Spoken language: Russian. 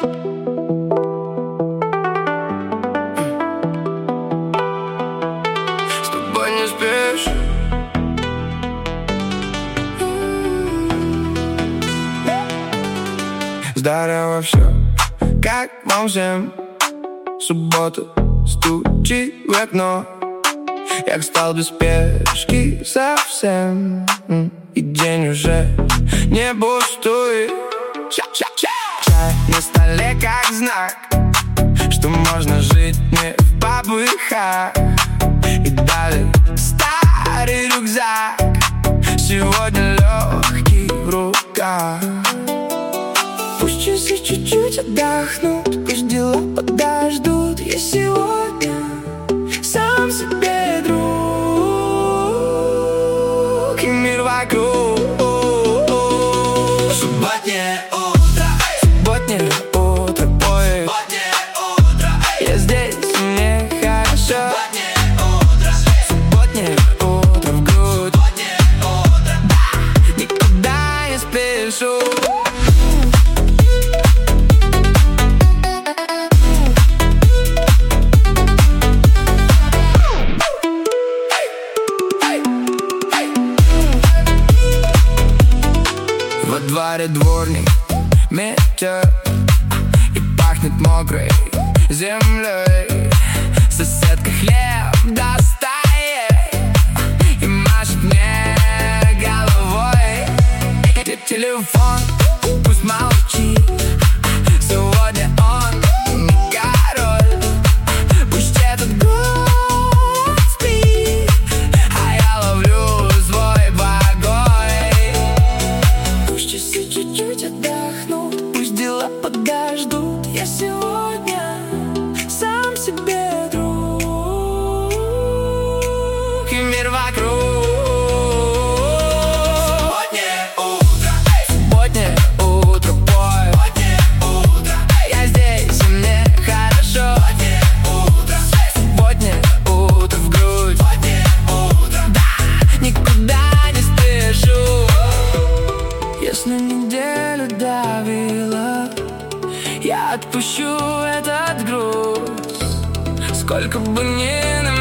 С тобой не спишь. Здорово, все, как вам всем? Суббота стучит в окно. Я стал без спешки совсем, и день уже не пустует. Чай на столе как знак, что можно жить не в попыхах. И далее старый рюкзак сегодня легкий в руках. Пусть часы чуть-чуть отдохнут, пусть дела подождут. Я сегодня сам себе друг, и мир вокруг. Субботнее утро, субботнее утро, поезд. Субботнее утро, я здесь, и мне хорошо. Субботнее утро в грудь. Субботнее утро, да, никуда не спешу. Во дворе дворник метет, и пахнет мокрой землей. Соседка хлеб достает и машет мне головой. Телефон пусть молчит, сегодня он не король. Пусть этот город спит, а я ловлю свой покой. Пусть часы чуть-чуть отдохнут, пусть дела подождут. Я сегодня сам себе друг, и мир вокруг. Субботнее утро, субботнее утро, пой. Субботнее утро, я здесь, и мне хорошо. Субботнее утро в грудь. Субботнее утро, да, никуда не спешу. Если неделю давила, я отпущу этот груз. Сколько бы ни на